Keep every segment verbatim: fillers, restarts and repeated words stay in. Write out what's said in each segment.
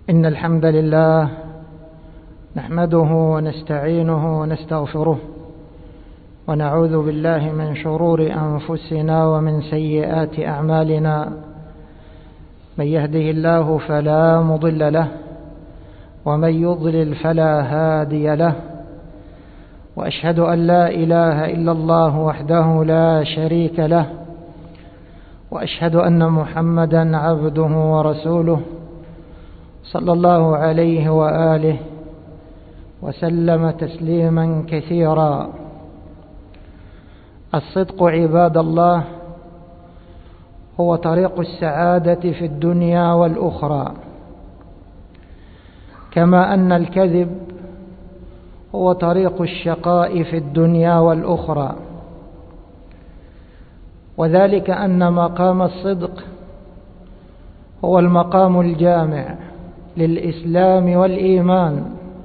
إن الحمد لله نحمده ونستعينه ونستغفره ونعوذ بالله من شرور أنفسنا ومن سيئات أعمالنا. من يهده الله فلا مضل له ومن يضلل فلا هادي له، وأشهد أن لا إله إلا الله وحده لا شريك له، وأشهد أن محمدا عبده ورسوله صلى الله عليه وآله وسلم تسليما كثيرا. الصدق عباد الله هو طريق السعادة في الدنيا والأخرى، كما أن الكذب هو طريق الشقاء في الدنيا والأخرى، وذلك أن مقام الصدق هو المقام الجامع للإسلام والإيمان،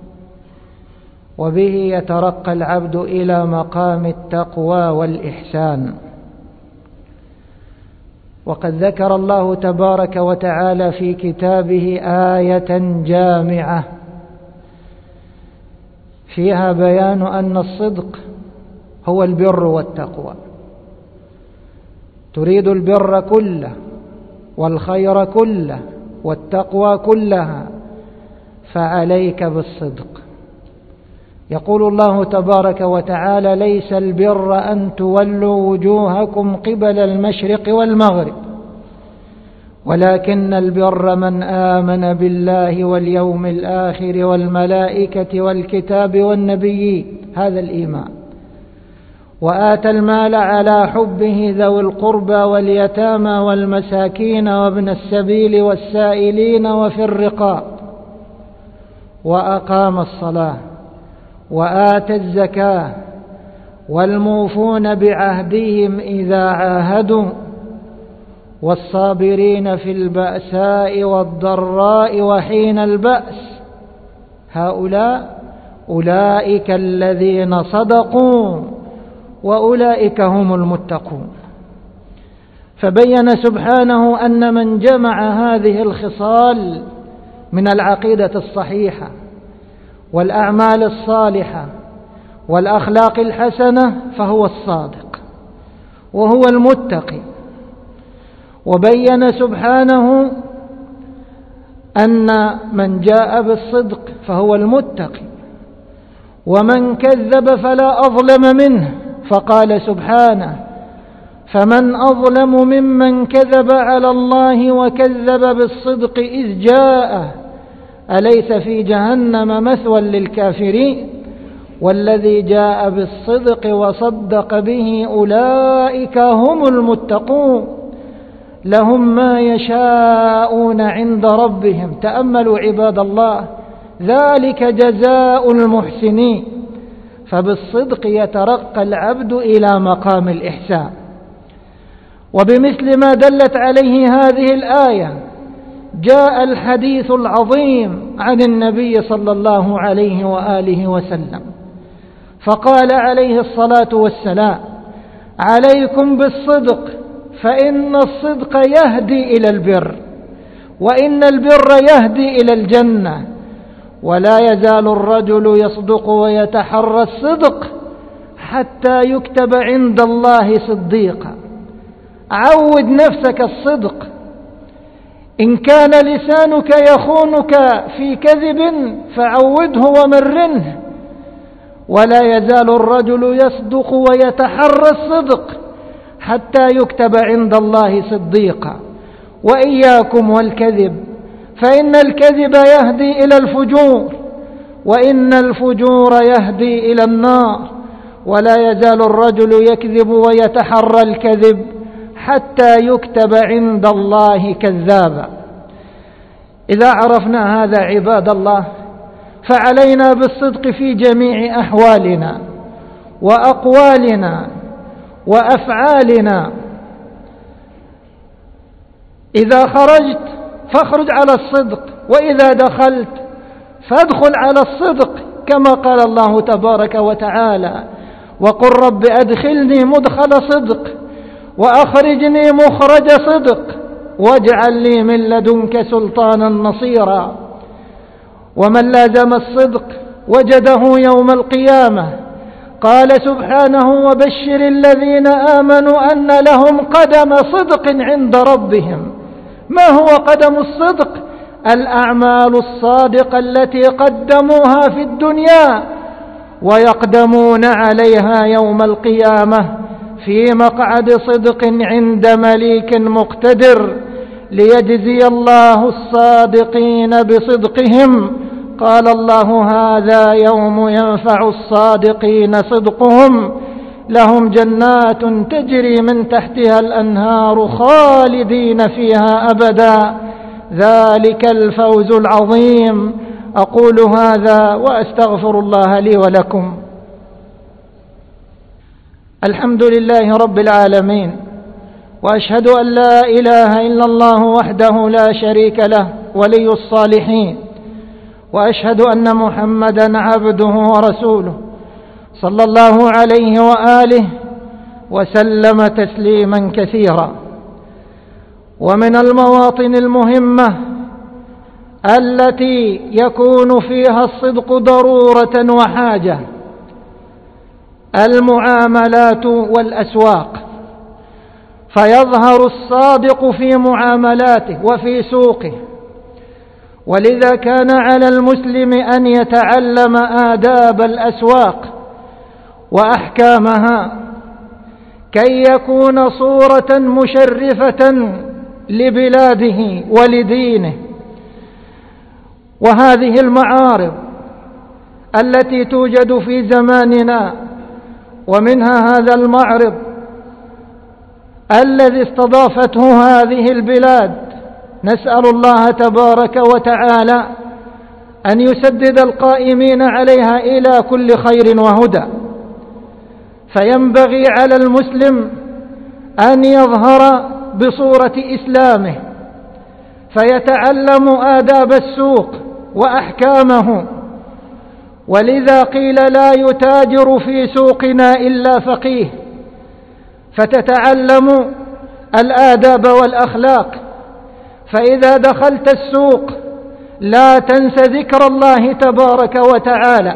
وبه يترقى العبد إلى مقام التقوى والإحسان. وقد ذكر الله تبارك وتعالى في كتابه آية جامعة فيها بيان أن الصدق هو البر والتقوى. تريد البر كله والخير كله والتقوى كلها، فعليك بالصدق. يقول الله تبارك وتعالى: ليس البر أن تولوا وجوهكم قبل المشرق والمغرب، ولكن البر من آمن بالله واليوم الآخر والملائكة والكتاب والنبيين، هذا الإيمان، وآتى المال على حبه ذوي القربى واليتامى والمساكين وابن السبيل والسائلين وفي الرقاب، وأقام الصلاة وآتى الزكاة والموفون بعهدهم إذا عاهدوا والصابرين في البأساء والضراء وحين البأس، هؤلاء أولئك الذين صدقوا وأولئك هم المتقون. فبين سبحانه أن من جمع هذه الخصال من العقيدة الصحيحة والأعمال الصالحة والأخلاق الحسنة فهو الصادق وهو المتقي. وبين سبحانه أن من جاء بالصدق فهو المتقي، ومن كذب فلا أظلم منه، فقال سبحانه: فمن أظلم ممن كذب على الله وكذب بالصدق إذ جاءه، أليس في جهنم مثوى للكافرين؟ والذي جاء بالصدق وصدق به أولئك هم المتقون، لهم ما يشاءون عند ربهم. تأملوا عباد الله، ذلك جزاء المحسنين. فبالصدق يترقى العبد إلى مقام الإحسان. وبمثل ما دلت عليه هذه الآية جاء الحديث العظيم عن النبي صلى الله عليه وآله وسلم، فقال عليه الصلاة والسلام: عليكم بالصدق، فإن الصدق يهدي إلى البر، وإن البر يهدي إلى الجنة، ولا يزال الرجل يصدق ويتحرى الصدق حتى يكتب عند الله صديقا. عود نفسك الصدق. إن كان لسانك يخونك في كذب فعوده ومرنه. ولا يزال الرجل يصدق ويتحرى الصدق حتى يكتب عند الله صديقا. وإياكم والكذب، فإن الكذب يهدي إلى الفجور، وإن الفجور يهدي إلى النار. ولا يزال الرجل يكذب ويتحرى الكذب حتى يكتب عند الله كذابا. إذا عرفنا هذا عباد الله، فعلينا بالصدق في جميع أحوالنا وأقوالنا وأفعالنا. إذا خرجت فاخرج على الصدق، وإذا دخلت فادخل على الصدق، كما قال الله تبارك وتعالى: وقل رب أدخلني مدخل صدق وأخرجني مخرج صدق واجعل لي من لدنك سلطانا نصيرا. ومن لازم الصدق وجده يوم القيامة. قال سبحانه: وبشر الذين آمنوا أن لهم قدم صدق عند ربهم. ما هو قدم الصدق؟ الأعمال الصادقة التي قدموها في الدنيا ويقدمون عليها يوم القيامة في مقعد صدق عند مليك مقتدر ليجزي الله الصادقين بصدقهم. قال الله: هذا يوم ينفع الصادقين صدقهم، لهم جنات تجري من تحتها الأنهار خالدين فيها أبدا، ذلك الفوز العظيم. أقول هذا وأستغفر الله لي ولكم. الحمد لله رب العالمين، وأشهد أن لا إله إلا الله وحده لا شريك له ولي الصالحين، وأشهد أن محمدا عبده ورسوله صلى الله عليه وآله وسلم تسليما كثيرا. ومن المواطن المهمة التي يكون فيها الصدق ضرورة وحاجة المعاملات والأسواق، فيظهر الصادق في معاملاته وفي سوقه. ولذا كان على المسلم أن يتعلم آداب الأسواق وأحكامها كي يكون صورة مشرفة لبلاده ولدينه. وهذه المعارض التي توجد في زماننا، ومنها هذا المعرض الذي استضافته هذه البلاد، نسأل الله تبارك وتعالى أن يسدد القائمين عليها إلى كل خير وهدى. فينبغي على المسلم أن يظهر بصورة إسلامه، فيتعلم آداب السوق وأحكامه. ولذا قيل: لا يتاجر في سوقنا إلا فقيه. فتتعلم الآداب والأخلاق، فإذا دخلت السوق لا تنس ذكر الله تبارك وتعالى،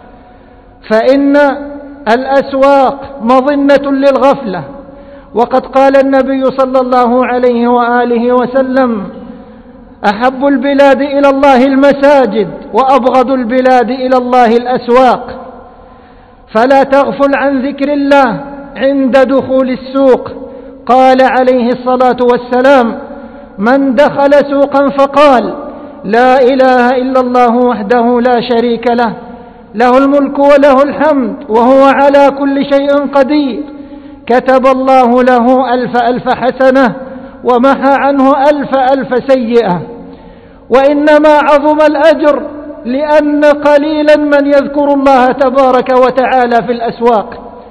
فإن الأسواق مظنة للغفلة. وقد قال النبي صلى الله عليه وآله وسلم: أحب البلاد إلى الله المساجد، وأبغض البلاد إلى الله الأسواق. فلا تغفل عن ذكر الله عند دخول السوق. قال عليه الصلاة والسلام: من دخل سوقا فقال: لا إله إلا الله وحده لا شريك له، له الملك وله الحمد وهو على كل شيء قدير، كتب الله له ألف ألف حسنة ومحى عنه ألف ألف سيئة. وإنما عظم الأجر لأن قليلا من يذكر الله تبارك وتعالى في الأسواق.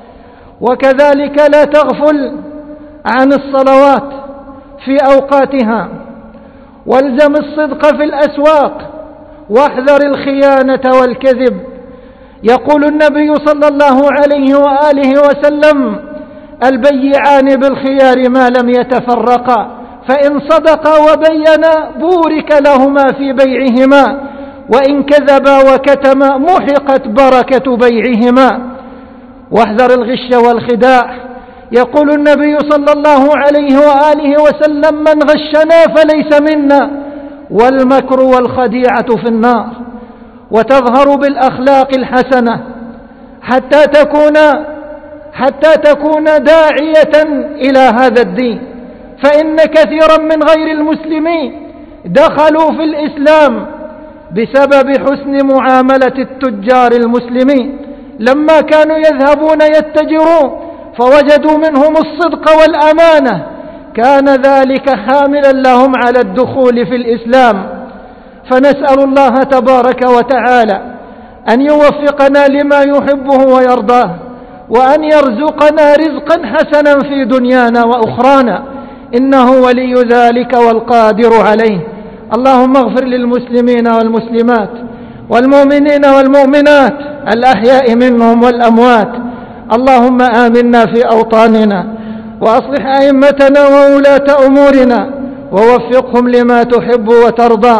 وكذلك لا تغفل عن الصلوات في أوقاتها، والزم الصدق في الأسواق، واحذر الخيانة والكذب. يقول النبي صلى الله عليه وآله وسلم: البيعان بالخيار ما لم يتفرقا، فإن صدقا وبينا بورك لهما في بيعهما، وإن كذبا وكتما محقت بركة بيعهما. واحذر الغش والخداع. يقول النبي صلى الله عليه وآله وسلم: من غشنا فليس منا، والمكر والخديعة في النار. وتظهر بالأخلاق الحسنة حتى تكون حتى تكون داعية إلى هذا الدين. فإن كثيرا من غير المسلمين دخلوا في الإسلام بسبب حسن معاملة التجار المسلمين، لما كانوا يذهبون يتجرون فوجدوا منهم الصدق والأمانة، كان ذلك حاملا لهم على الدخول في الإسلام. فنسأل الله تبارك وتعالى أن يوفقنا لما يحبه ويرضاه، وأن يرزقنا رزقا حسنا في دنيانا وأخرانا، إنه ولي ذلك والقادر عليه. اللهم اغفر للمسلمين والمسلمات والمؤمنين والمؤمنات الأحياء منهم والأموات. اللهم آمنا في أوطاننا، وأصلح أئمتنا وولاة أمورنا، ووفقهم لما تحب وترضى.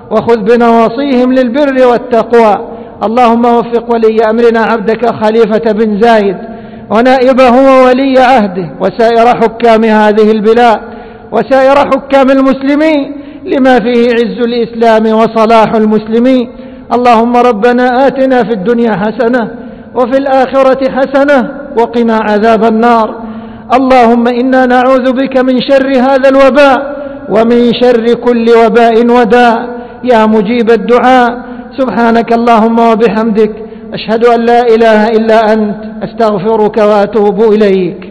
وخذ بنواصيهم للبر والتقوى. اللهم وفق ولي أمرنا عبدك خليفة بن زايد ونائبه وولي عهده وسائر حكام هذه البلاد وسائر حكام المسلمين لما فيه عز الإسلام وصلاح المسلمين. اللهم ربنا آتنا في الدنيا حسنة وفي الآخرة حسنة وقنا عذاب النار. اللهم إنا نعوذ بك من شر هذا الوباء ومن شر كل وباء وداء يا مجيب الدعاء. سبحانك اللهم وبحمدك أشهد أن لا إله إلا أنت أستغفرك وأتوب إليك.